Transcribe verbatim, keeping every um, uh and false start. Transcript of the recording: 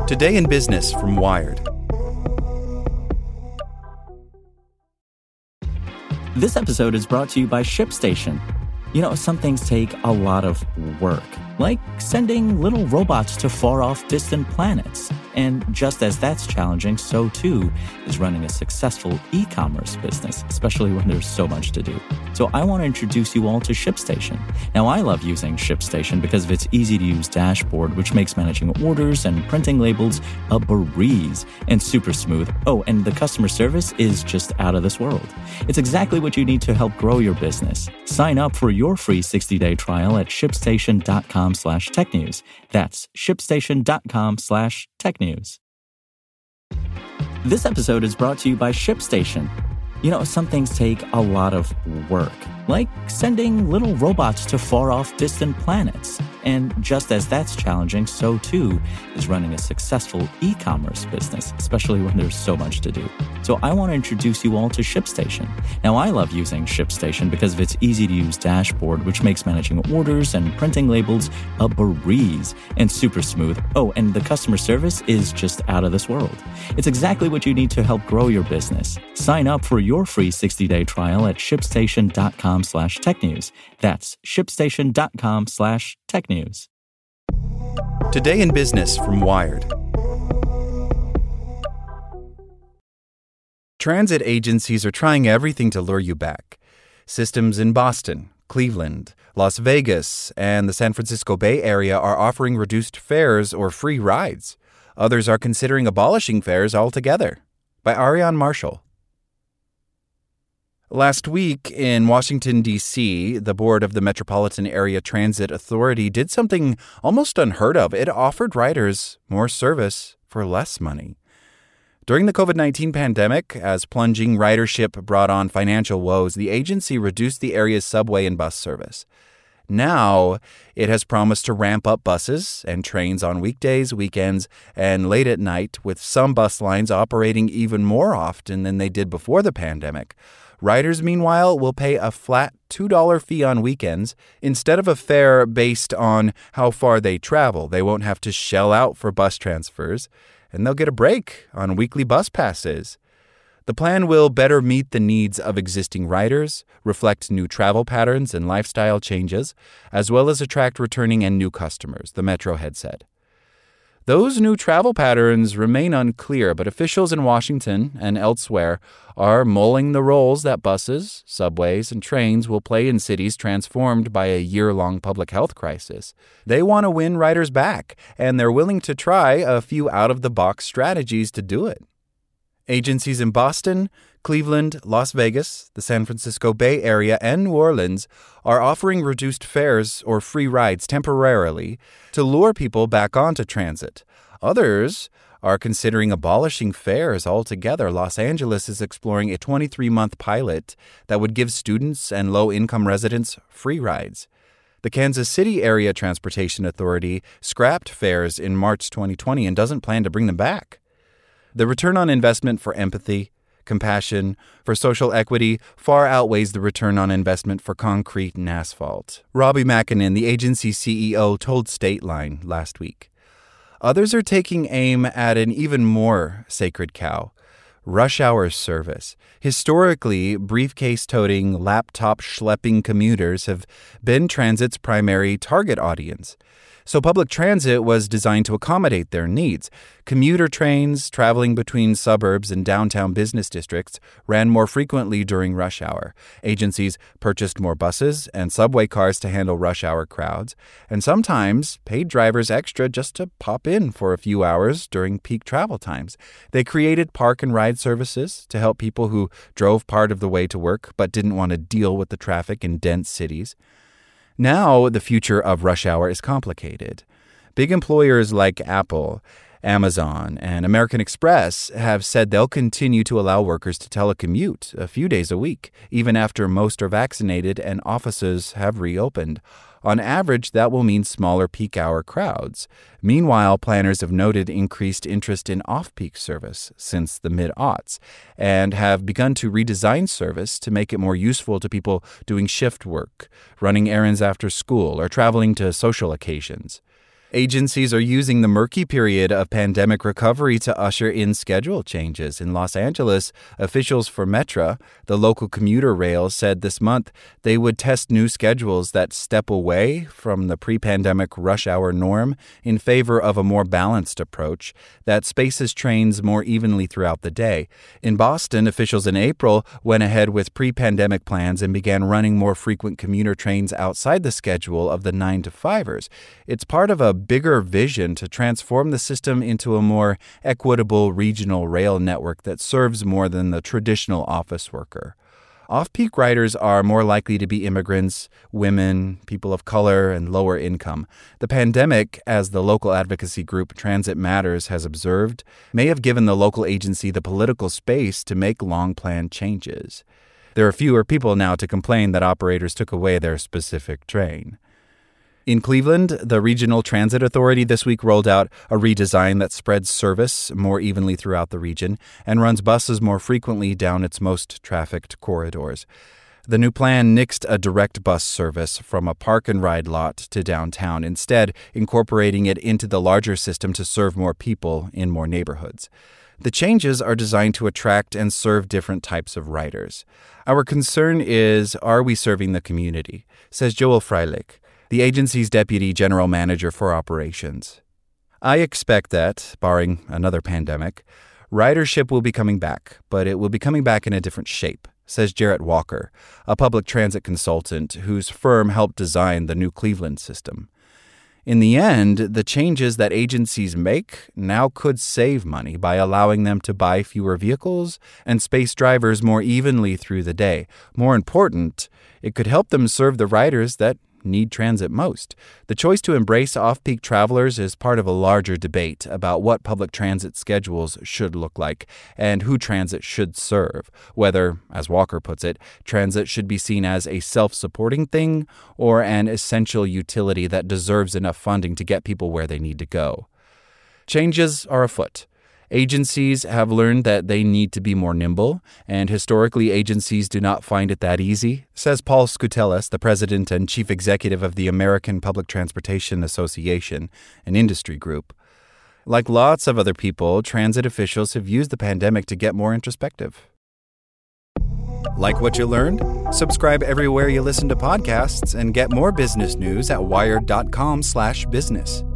Today in Business from Wired. This episode is brought to you by ShipStation. You know, some things take a lot of work, like sending little robots to far-off distant planets. And just as that's challenging, so too is running a successful e-commerce business, especially when there's so much to do. So I want to introduce you all to ShipStation. Now, I love using ShipStation because of its easy-to-use dashboard, which makes managing orders and printing labels a breeze and super smooth. Oh, and the customer service is just out of this world. It's exactly what you need to help grow your business. Sign up for your free sixty-day trial at shipstation.com slash tech news. That's shipstation.com slash tech news. This episode is brought to you by ShipStation. You know, some things take a lot of work, like sending little robots to far-off distant planets. And just as that's challenging, so too is running a successful e-commerce business, especially when there's so much to do. So I want to introduce you all to ShipStation. Now, I love using ShipStation because of its easy-to-use dashboard, which makes managing orders and printing labels a breeze and super smooth. Oh, and the customer service is just out of this world. It's exactly what you need to help grow your business. Sign up for your free sixty-day trial at shipstation.com slash tech news. That's shipstation.com slash tech news. Today in Business from Wired. Transit agencies are trying everything to lure you back. Systems in Boston, Cleveland, Las Vegas, and the San Francisco Bay Area are offering reduced fares or free rides. Others are considering abolishing fares altogether. By Ariane Marshall. Last week in Washington, D C, the board of the Metropolitan Area Transit Authority did something almost unheard of. It offered riders more service for less money. During the covid nineteen pandemic, as plunging ridership brought on financial woes, the agency reduced the area's subway and bus service. Now, it has promised to ramp up buses and trains on weekdays, weekends, and late at night, with some bus lines operating even more often than they did before the pandemic. Riders, meanwhile, will pay a flat two dollars fee on weekends instead of a fare based on how far they travel. They won't have to shell out for bus transfers, and they'll get a break on weekly bus passes. The plan will better meet the needs of existing riders, reflect new travel patterns and lifestyle changes, as well as attract returning and new customers, the Metro head said. Those new travel patterns remain unclear, but officials in Washington and elsewhere are mulling the roles that buses, subways, and trains will play in cities transformed by a year-long public health crisis. They want to win riders back, and they're willing to try a few out-of-the-box strategies to do it. Agencies in Boston, Cleveland, Las Vegas, the San Francisco Bay Area, and New Orleans are offering reduced fares or free rides temporarily to lure people back onto transit. Others are considering abolishing fares altogether. Los Angeles is exploring a twenty-three month pilot that would give students and low-income residents free rides. The Kansas City Area Transportation Authority scrapped fares in March twenty twenty and doesn't plan to bring them back. The return on investment for empathy, compassion, for social equity far outweighs the return on investment for concrete and asphalt. Robbie McKinnon, the agency's C E O, told Stateline last week. Others are taking aim at an even more sacred cow, rush hour service. Historically, briefcase-toting, laptop-schlepping commuters have been transit's primary target audience. So public transit was designed to accommodate their needs. Commuter trains traveling between suburbs and downtown business districts ran more frequently during rush hour. Agencies purchased more buses and subway cars to handle rush hour crowds, and sometimes paid drivers extra just to pop in for a few hours during peak travel times. They created park and ride services to help people who drove part of the way to work but didn't want to deal with the traffic in dense cities. Now, the future of rush hour is complicated. Big employers like Apple, Amazon, and American Express have said they'll continue to allow workers to telecommute a few days a week, even after most are vaccinated and offices have reopened. On average, that will mean smaller peak hour crowds. Meanwhile, planners have noted increased interest in off-peak service since the mid-aughts and have begun to redesign service to make it more useful to people doing shift work, running errands after school, or traveling to social occasions. Agencies are using the murky period of pandemic recovery to usher in schedule changes. In Los Angeles, officials for Metra, the local commuter rail, said this month they would test new schedules that step away from the pre-pandemic rush hour norm in favor of a more balanced approach that spaces trains more evenly throughout the day. In Boston, officials in April went ahead with pre-pandemic plans and began running more frequent commuter trains outside the schedule of the nine to fivers. It's part of a bigger vision to transform the system into a more equitable regional rail network that serves more than the traditional office worker. Off-peak riders are more likely to be immigrants, women, people of color, and lower income. The pandemic, as the local advocacy group Transit Matters has observed, may have given the local agency the political space to make long-planned changes. There are fewer people now to complain that operators took away their specific train. In Cleveland, the Regional Transit Authority this week rolled out a redesign that spreads service more evenly throughout the region and runs buses more frequently down its most trafficked corridors. The new plan nixed a direct bus service from a park-and-ride lot to downtown, instead incorporating it into the larger system to serve more people in more neighborhoods. The changes are designed to attract and serve different types of riders. Our concern is, are we serving the community, says Joel Freilich, the agency's deputy general manager for operations. I expect that, barring another pandemic, ridership will be coming back, but it will be coming back in a different shape, says Jarrett Walker, a public transit consultant whose firm helped design the new Cleveland system. In the end, the changes that agencies make now could save money by allowing them to buy fewer vehicles and space drivers more evenly through the day. More important, it could help them serve the riders that need transit most. The choice to embrace off-peak travelers is part of a larger debate about what public transit schedules should look like and who transit should serve, whether, as Walker puts it, transit should be seen as a self-supporting thing or an essential utility that deserves enough funding to get people where they need to go. Changes are afoot. Agencies have learned that they need to be more nimble, and historically agencies do not find it that easy, says Paul Skoutelis, the president and chief executive of the American Public Transportation Association, an industry group. Like lots of other people, transit officials have used the pandemic to get more introspective. Like what you learned? Subscribe everywhere you listen to podcasts and get more business news at wired.com slash business.